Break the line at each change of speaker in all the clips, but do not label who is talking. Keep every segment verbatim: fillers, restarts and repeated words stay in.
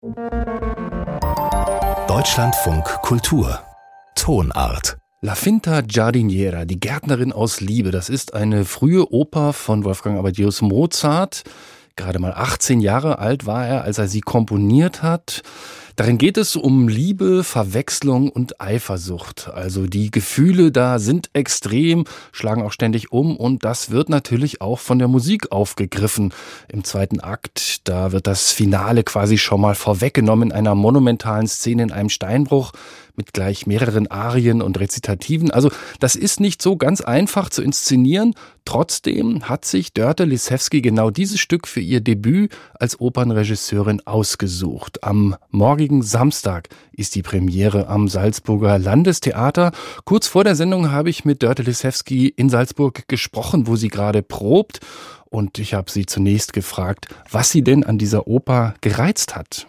Deutschlandfunk Kultur Tonart. La Finta Giardiniera, die Gärtnerin aus Liebe, das ist eine frühe Oper von Wolfgang Amadeus Mozart. Gerade mal achtzehn Jahre alt war er, als er sie komponiert hat. Darin geht es um Liebe, Verwechslung und Eifersucht. Also die Gefühle da sind extrem, schlagen auch ständig um und das wird natürlich auch von der Musik aufgegriffen. Im zweiten Akt, da wird das Finale quasi schon mal vorweggenommen in einer monumentalen Szene in einem Steinbruch mit gleich mehreren Arien und Rezitativen. Also das ist nicht so ganz einfach zu inszenieren. Trotzdem hat sich Dörte Lisewski genau dieses Stück für ihr Debüt als Opernregisseurin ausgesucht. Am morgigen Samstag ist die Premiere am Salzburger Landestheater. Kurz vor der Sendung habe ich mit Dörte Lisewski in Salzburg gesprochen, wo sie gerade probt. Und ich habe sie zunächst gefragt, was sie denn an dieser Oper gereizt hat.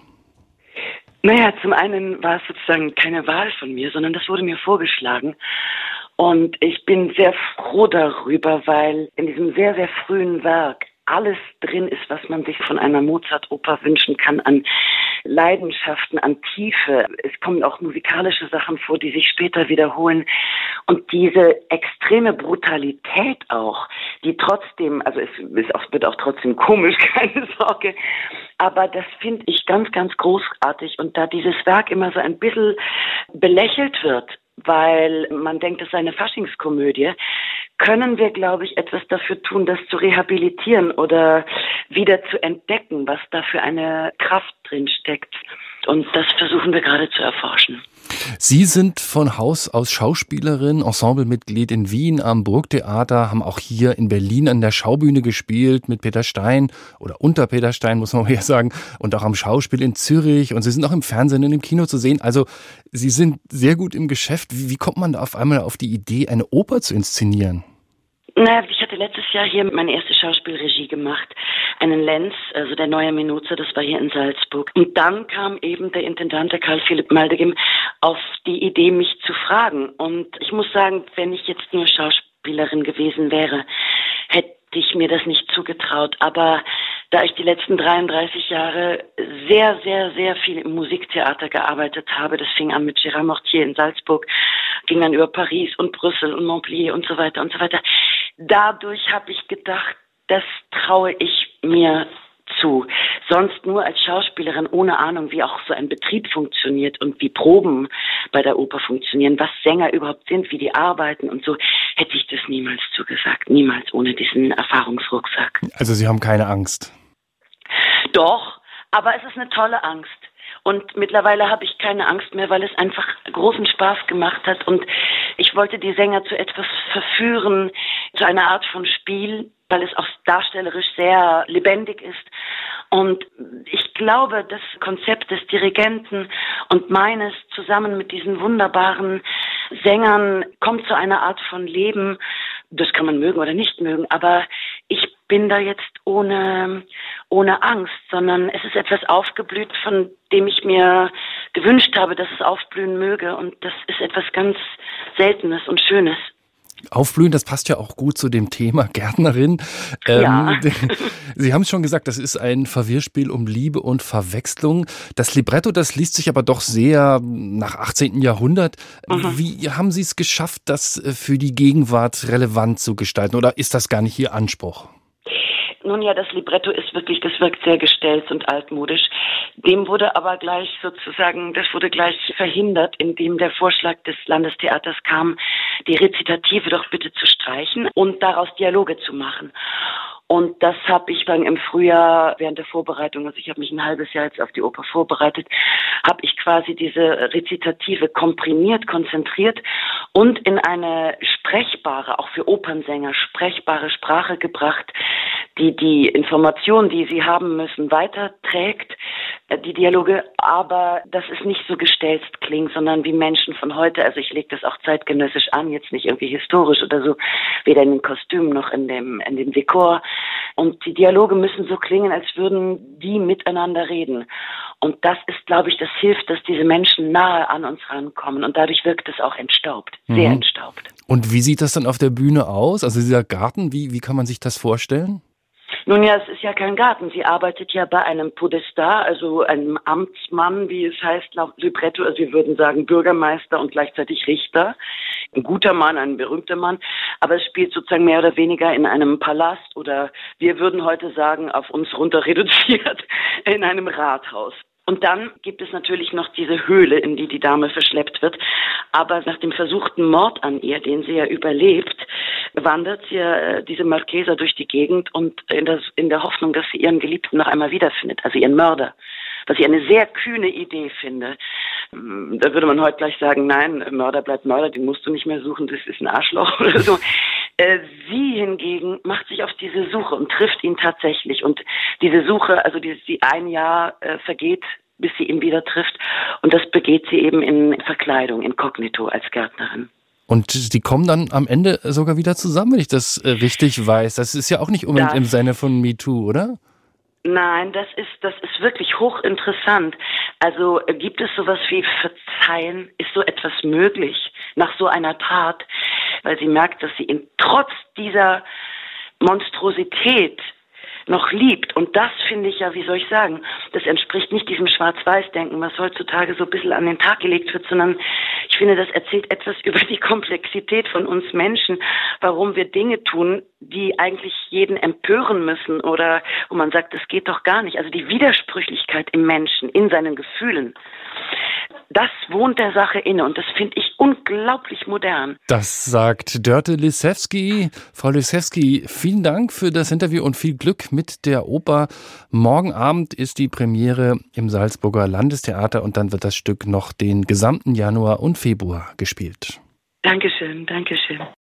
Naja, zum einen war es sozusagen keine Wahl von mir, sondern das wurde mir vorgeschlagen. Und ich bin sehr froh darüber, weil in diesem sehr, sehr frühen Werk alles drin ist, was man sich von einer Mozart-Oper wünschen kann, an Leidenschaften, an Tiefe. Es kommen auch musikalische Sachen vor, die sich später wiederholen. Und diese extreme Brutalität auch, die trotzdem, also es ist auch, wird auch trotzdem komisch, keine Sorge, aber das finde ich ganz, ganz großartig. Und da dieses Werk immer so ein bisschen belächelt wird, weil man denkt, es sei eine Faschingskomödie, können wir, glaube ich, etwas dafür tun, das zu rehabilitieren oder wieder zu entdecken, was da für eine Kraft drin steckt. Und das versuchen wir gerade zu erforschen.
Sie sind von Haus aus Schauspielerin, Ensemblemitglied in Wien am Burgtheater, haben auch hier in Berlin an der Schaubühne gespielt mit Peter Stein oder unter Peter Stein, muss man hier sagen, und auch am Schauspiel in Zürich. Und Sie sind auch im Fernsehen und im Kino zu sehen. Also Sie sind sehr gut im Geschäft. Wie, wie kommt man da auf einmal auf die Idee, eine Oper zu inszenieren?
Naja, ich hatte letztes Jahr hier meine erste Schauspielregie gemacht, einen Lenz, also der neue Menuza, das war hier in Salzburg. Und dann kam eben der Intendant, der Karl Philipp Maldegem, auf die Idee, mich zu fragen. Und ich muss sagen, wenn ich jetzt nur Schauspielerin gewesen wäre, hätte ich mir das nicht zugetraut. Aber da ich die letzten dreiunddreißig Jahre sehr, sehr, sehr viel im Musiktheater gearbeitet habe, das fing an mit Gérard Mortier in Salzburg, ging dann über Paris und Brüssel und Montpellier und so weiter und so weiter. Dadurch habe ich gedacht, das traue ich mir zu. Sonst nur als Schauspielerin ohne Ahnung, wie auch so ein Betrieb funktioniert und wie Proben bei der Oper funktionieren, was Sänger überhaupt sind, wie die arbeiten und so, hätte ich das niemals zugesagt. Niemals ohne diesen Erfahrungsrucksack.
Also Sie haben keine Angst?
Doch, aber es ist eine tolle Angst. Und mittlerweile habe ich keine Angst mehr, weil es einfach großen Spaß gemacht hat. Und ich wollte die Sänger zu etwas verführen, zu einer Art von Spiel, weil es auch darstellerisch sehr lebendig ist. Und ich glaube, das Konzept des Dirigenten und meines zusammen mit diesen wunderbaren Sängern kommt zu einer Art von Leben. Das kann man mögen oder nicht mögen, aber ich bin da jetzt ohne, ohne Angst, sondern es ist etwas aufgeblüht, von dem ich mir gewünscht habe, dass es aufblühen möge. Und das ist etwas ganz Seltenes und Schönes.
Aufblühen, das passt ja auch gut zu dem Thema Gärtnerin.
Ja.
Ähm, Sie haben es schon gesagt, das ist ein Verwirrspiel um Liebe und Verwechslung. Das Libretto, das liest sich aber doch sehr nach achtzehnten Jahrhundert. Mhm. Wie haben Sie es geschafft, das für die Gegenwart relevant zu gestalten? Oder ist das gar nicht Ihr Anspruch?
Nun ja, das Libretto ist wirklich, das wirkt sehr gestellt und altmodisch. Dem wurde aber gleich sozusagen, das wurde gleich verhindert, indem der Vorschlag des Landestheaters kam, die Rezitative doch bitte zu streichen und daraus Dialoge zu machen. Und das habe ich dann im Frühjahr während der Vorbereitung, also ich habe mich ein halbes Jahr jetzt auf die Oper vorbereitet, habe ich quasi diese Rezitative komprimiert, konzentriert und in eine sprechbare, auch für Opernsänger, sprechbare Sprache gebracht, die die Informationen, die sie haben müssen, weiterträgt, die Dialoge, aber dass es nicht so gestelzt klingt, sondern wie Menschen von heute, also ich lege das auch zeitgenössisch an, jetzt nicht irgendwie historisch oder so, weder in den Kostümen noch in dem, in dem Dekor. Und die Dialoge müssen so klingen, als würden die miteinander reden. Und das ist, glaube ich, das hilft, dass diese Menschen nahe an uns rankommen. Und dadurch wirkt es auch entstaubt, sehr
Mhm.
entstaubt.
Und wie sieht das dann auf der Bühne aus? Also dieser Garten, wie, wie kann man sich das vorstellen?
Nun ja, es ist ja kein Garten. Sie arbeitet ja bei einem Podestat, also einem Amtsmann, wie es heißt laut Libretto. Also wir würden sagen Bürgermeister und gleichzeitig Richter. Ein guter Mann, ein berühmter Mann. Aber es spielt sozusagen mehr oder weniger in einem Palast oder wir würden heute sagen, auf uns runter reduziert, in einem Rathaus. Und dann gibt es natürlich noch diese Höhle, in die die Dame verschleppt wird. Aber nach dem versuchten Mord an ihr, den sie ja überlebt, wandert sie ja, diese Marchesa durch die Gegend und in, das, in der Hoffnung, dass sie ihren Geliebten noch einmal wiederfindet, also ihren Mörder. Was ich eine sehr kühne Idee finde. Da würde man heute gleich sagen, nein, Mörder bleibt Mörder, den musst du nicht mehr suchen, das ist ein Arschloch oder so. Sie hingegen macht sich auf diese Suche und trifft ihn tatsächlich. Und diese Suche, also die, die ein Jahr äh, vergeht, bis sie ihn wieder trifft. Und das begeht sie eben in Verkleidung, inkognito als Gärtnerin.
Und die kommen dann am Ende sogar wieder zusammen, wenn ich das äh, richtig weiß. Das ist ja auch nicht unbedingt das, im Sinne von MeToo, oder?
Nein, das ist, das ist wirklich hochinteressant. Also äh, gibt es sowas wie Verzeihen? Ist so etwas möglich nach so einer Tat? Weil sie merkt, dass sie ihn trotz dieser Monstrosität noch liebt. Und das finde ich ja, wie soll ich sagen, das entspricht nicht diesem Schwarz-Weiß-Denken, was heutzutage so ein bisschen an den Tag gelegt wird, sondern ich finde, das erzählt etwas über die Komplexität von uns Menschen, warum wir Dinge tun, die eigentlich jeden empören müssen oder wo man sagt, das geht doch gar nicht. Also die Widersprüchlichkeit im Menschen, in seinen Gefühlen, das wohnt der Sache inne und das finde ich unglaublich modern.
Das sagt Dörte Lisewski. Frau Lisewski, vielen Dank für das Interview und viel Glück mit der Oper. Morgen Abend ist die Premiere im Salzburger Landestheater und dann wird das Stück noch den gesamten Januar und Februar gespielt.
Dankeschön, Dankeschön.